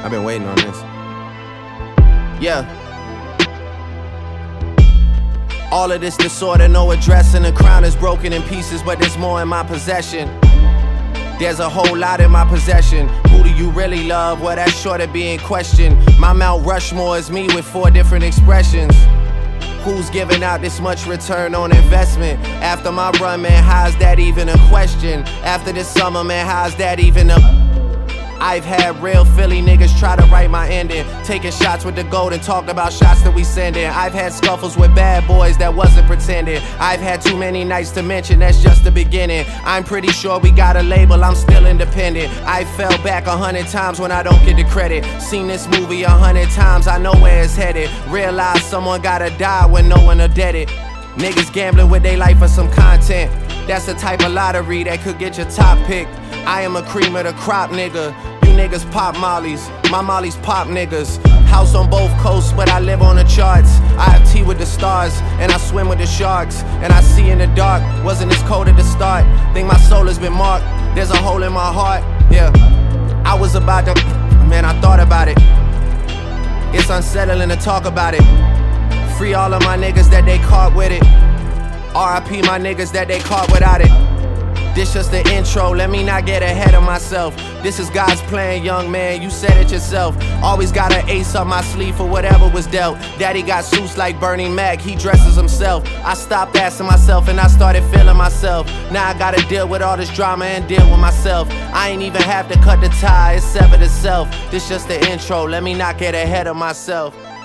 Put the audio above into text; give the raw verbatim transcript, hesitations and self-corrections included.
I've been waiting on this. Yeah. All of this disorder, no address, and the crown is broken in pieces, but there's more in my possession. There's a whole lot in my possession. Who do you really love? Well, that's sure to be in question. My Mount Rushmore is me with four different expressions. Who's giving out this much return on investment? After my run, man, how's that even a question? After this summer, man, how's that even a... I've had real Philly niggas try to write my ending, taking shots with the gold and talked about shots that we sending. I've had scuffles with bad boys that wasn't pretending. I've had too many nights to mention, that's just the beginning. I'm pretty sure we got a label, I'm still independent. I fell back a hundred times when I don't get the credit. Seen this movie a hundred times, I know where it's headed. Realize someone gotta die when no one will dead it. Niggas gambling with their life for some content. That's the type of lottery that could get your top pick. I am a cream of the crop, nigga. You niggas pop mollies, my mollies pop niggas. House on both coasts, but I live on the charts. I have tea with the stars, and I swim with the sharks. And I see in the dark, wasn't this cold at the start. Think my soul has been marked, there's a hole in my heart. Yeah, I was about to, man, I thought about it. It's unsettling to talk about it. Free all of my niggas that they caught with it. R I P my niggas that they caught without it. This just the intro, let me not get ahead of myself. This is God's plan, young man, you said it yourself. Always got an ace up my sleeve for whatever was dealt. Daddy got suits like Bernie Mac, he dresses himself. I stopped asking myself and I started feeling myself. Now I gotta deal with all this drama and deal with myself. I ain't even have to cut the tie, it's severed itself. This just the intro, let me not get ahead of myself.